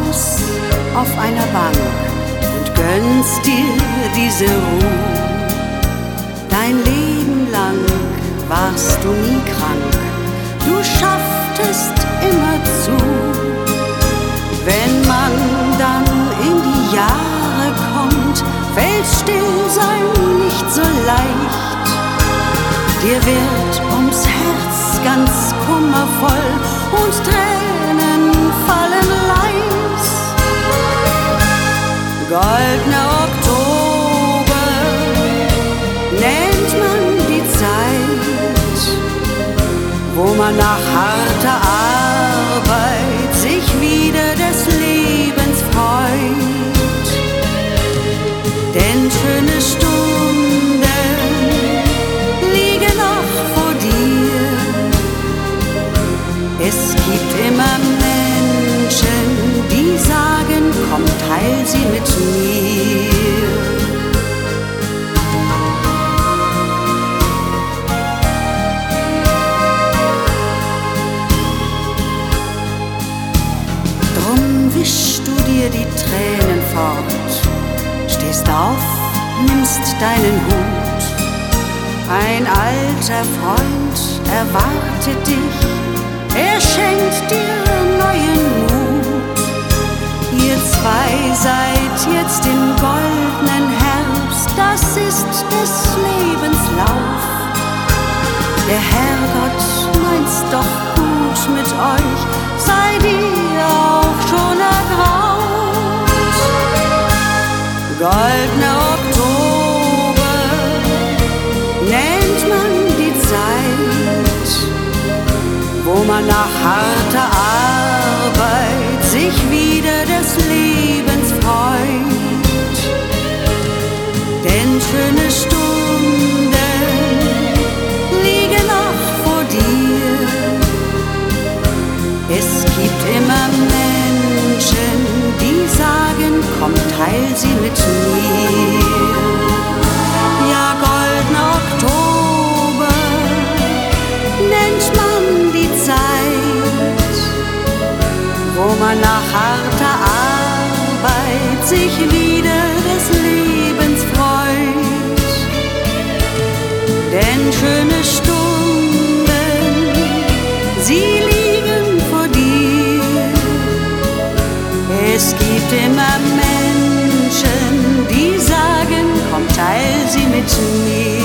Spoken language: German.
aus auf einer Bank und gönnst dir diese Ruhe. Dein Leben lang warst du nie krank, du schafftest immer zu. Wenn man dann in die Jahre kommt, fällt Stillsein nicht so leicht. Dir wird ums Herz ganz kummervoll und Tränen fallen leis. Goldener Oktober nennt man die Zeit, wo man nach harter Arbeit sich wieder des Lebens freut. Denn schöne Stunden liegen noch vor dir. Es gibt immer Menschen, die sagen, komm, teil sie mit mir. Drum wischst du dir die Tränen fort, stehst auf, nimmst deinen Hut. Ein alter Freund erwartet dich, er schenkt dir neuen Mut. Ihr zwei seid jetzt im goldenen Herbst, das ist des Lebens Lauf. Der Herrgott meint's doch gut mit euch, seid ihr auch schon ergraut. Goldener Oktober nennt man die Zeit, wo man nach harter Arbeit sich wieder des Lebens freut. Denn schöne Stunden liegen noch vor dir. Es gibt immer Menschen, die sagen, komm, teil sie mit mir. Ja, goldener Oktober nennt man die Zeit, wo man nach harter Arbeit sich wieder des Lebens freut. Denn schöne Stunden, sie liegen vor dir. Es gibt immer Menschen, die sagen, komm, teil sie mit mir.